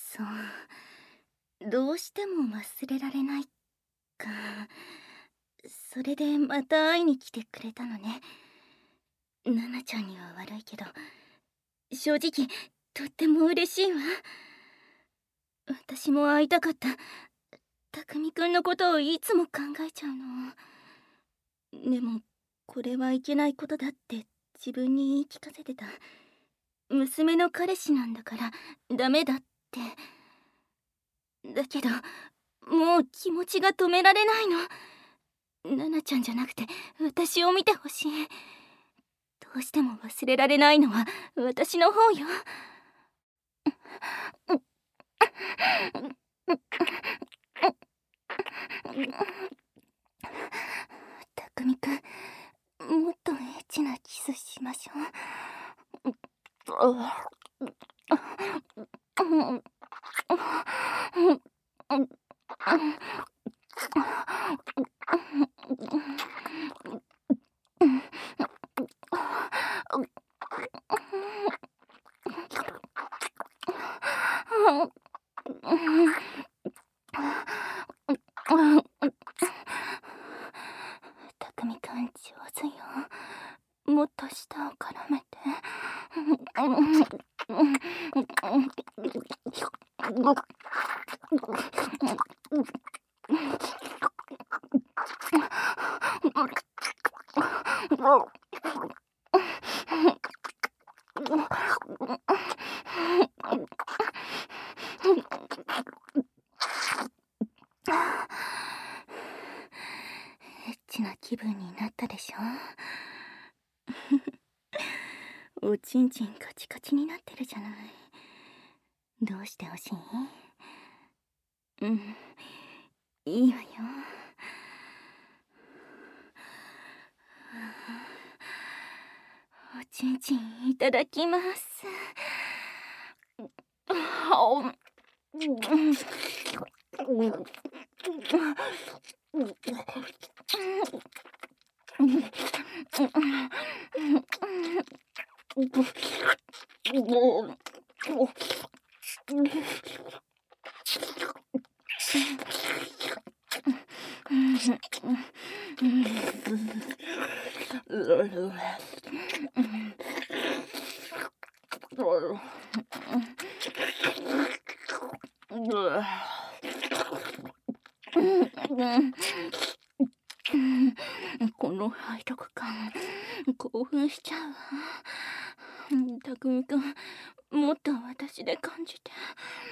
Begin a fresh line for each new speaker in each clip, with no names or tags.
そう、どうしても忘れられないか。それでまた会いに来てくれたのね。ナナちゃんには悪いけど、正直とっても嬉しいわ。私も会いたかった。匠くんのことをいつも考えちゃうの。でもこれはいけないことだって自分に言い聞かせてた。娘の彼氏なんだからダメだって。だけどもう気持ちが止められないの。ナナちゃんじゃなくて私を見てほしい。どうしても忘れられないのは私の方よ。たくみくん、もっとエッチなキスしましょたくみくん上手よ。もっと舌を絡めて。エッチな気分になったでしょ。おちんちんカチカチになってるじゃない。どうしてほしい？いいわよ。おちんちんいただきます。この背徳感、興奮しちゃうわ。たくみくん、もっと私で感じて。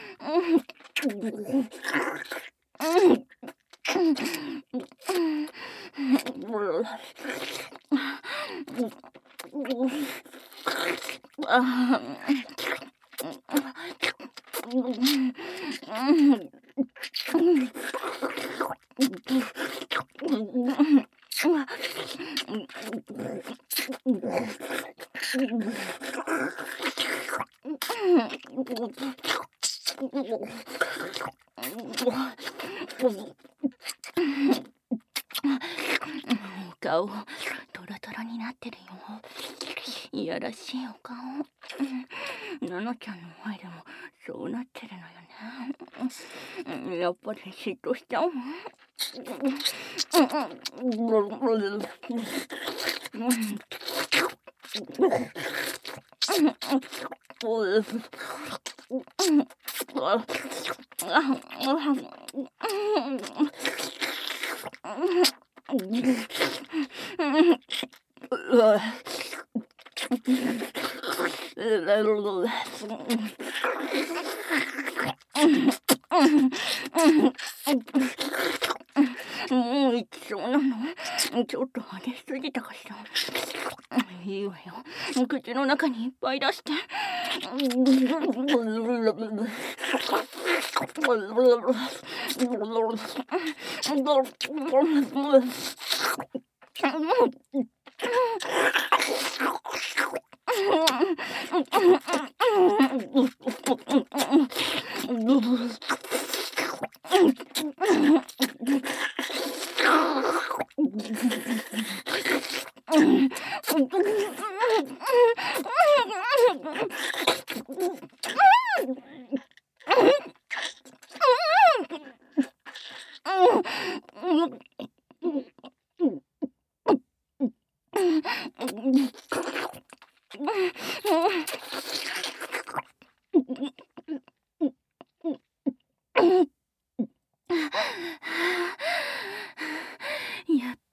お顔トロトロになってるよ。いやらしいお顔。ナナちゃんの前でもそうなってるのよね。やっぱり嫉妬しちゃうわ。もういきそうなの？ちょっと激しすぎたかしら。いいわよ。口の中にいっぱい出して。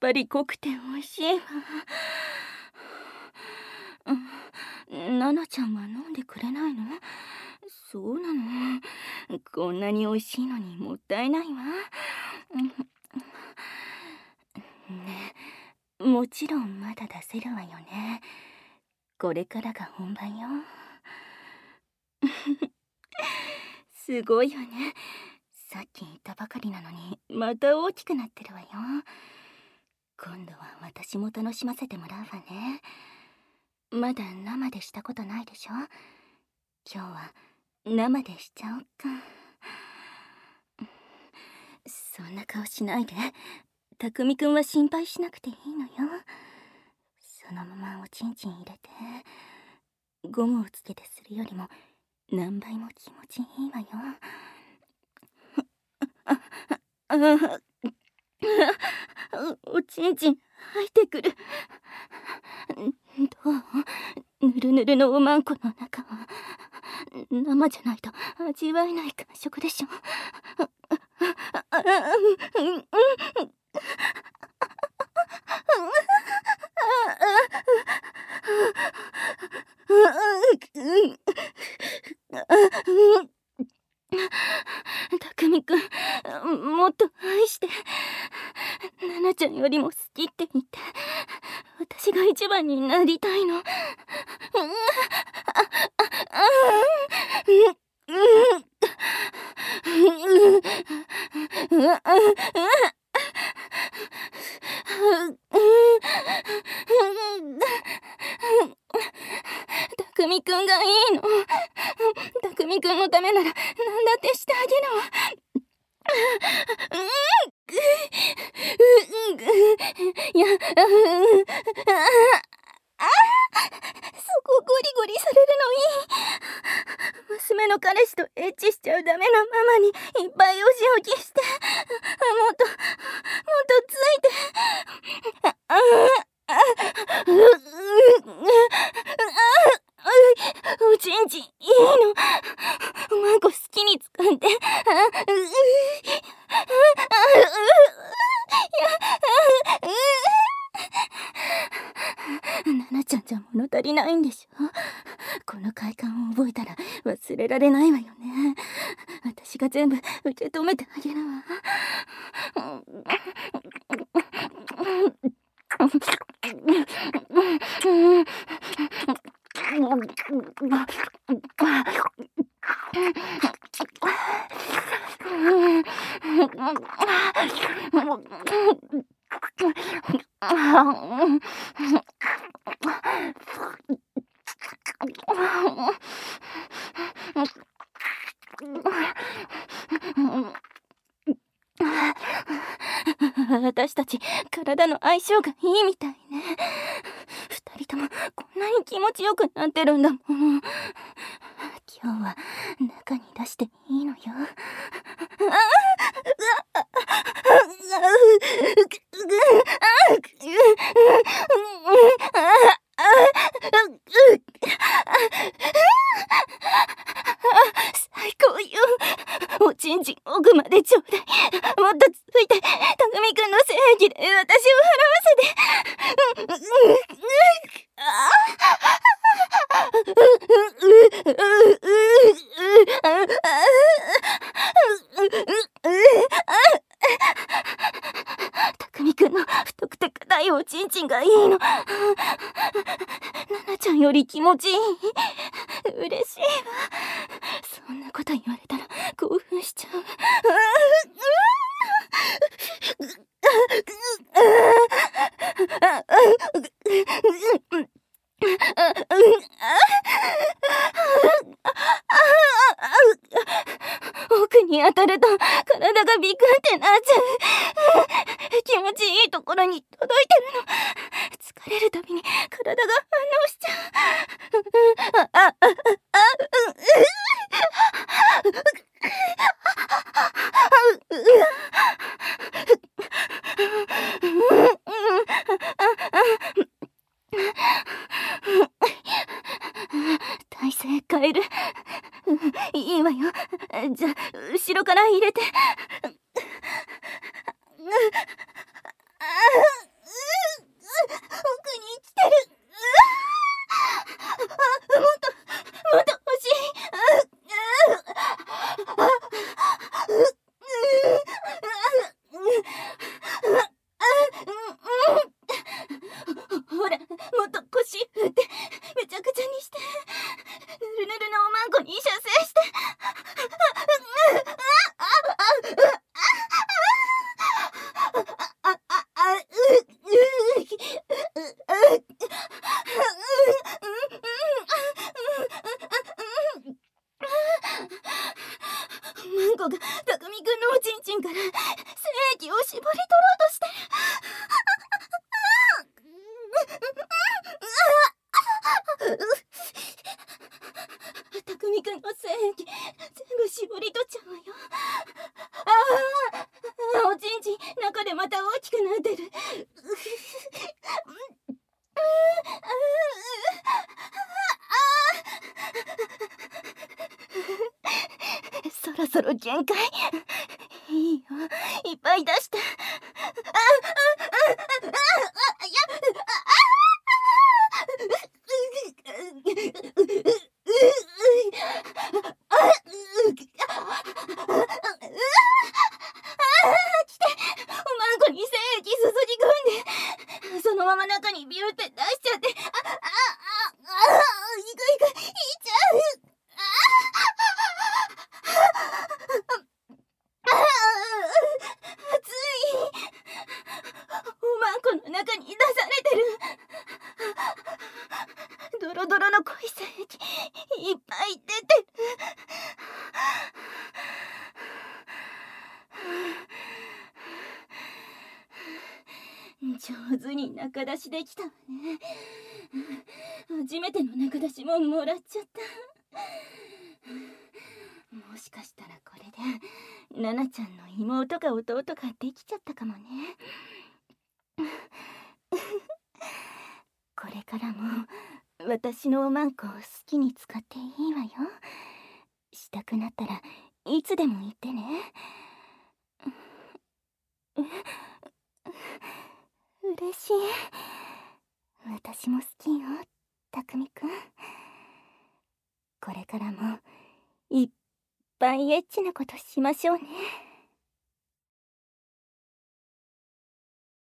ぱり濃くて美味しいわ。ナナちゃんは飲んでくれないの？そうなの。こんなに美味しいのにもったいないわ。ね、もちろんまだ出せるわよね。これからが本番よ。すごいよね。さっき言ったばかりなのにまた大きくなってるわよ。今度は私も楽しませてもらうわね。まだ生でしたことないでしょ。今日は生でしちゃおっか。そんな顔しないで。たくみくんは心配しなくていいのよ。そのままおちんちん入れて、ゴムをつけてするよりも何倍も気持ちいいわよ。おちんちん入ってくる。どう？ぬるぬるのおまんこの中は生じゃないと味わえない感触でしょ。たくみくん、もっと愛して。ナナちゃんよりも好きって言って私が一番になりたいの。たくみくんがいいの。たくみくんのためなら何だってしてあげるわ。いや、そこゴリゴリされるのいい。娘の彼氏とエッチしちゃうダメなママにいっぱいお仕置きして、もっとついて。おちんちんいいの。おまんこ好きに使って。ナナちゃんじゃ物足りないんでしょ。この快感を覚えたら忘れられないわよね。私が全部受け止めてあげるわ。私たち体の相性がいいみたいね。二人ともこんなに気持ちよくなってるんだもん。今日は中に出していいのよ。最高よ。おちんちん奥までちょうだい。もっとついて、たくみくんの精液で私を払わせて。たくみくんの太くて硬いおちんちんがいいの。ナナちゃんより気持ちいい。嬉しいわ。そんなこと言われたら興奮しちゃう。奥に当たると体がビクンってなっちゃう。気持ちいいところに届いてるの。疲れるたびに体が反応しちゃう。体勢変える。いいわよ。じゃあ後ろから入れて。 んこがたくみくんのおちんちんから精液を絞り取ろうとしてる。たくみくんの精液全部絞り取っちゃうわよ。おちんちん中でまた大きくなってる。そろそろ限界。いいよ、いっぱい出して。来て、おまんこに精液注ぎ込んで、そのまま中にビューって出しちゃって、いくいっちゃう。熱い。おまんこの中に出されてる。ドロドロの濃い精液いっぱい出てる。上手に中出しできたわね。初めての中出しももらっちゃった。もしかしたらこれでナナちゃんの妹か弟ができちゃったかもね。これからも私のおまんこを好きに使っていいわよ。したくなったらいつでも言ってね。嬉しい。私も好きよ、たくみくん。これからもいっぱいエッチなことしましょうね。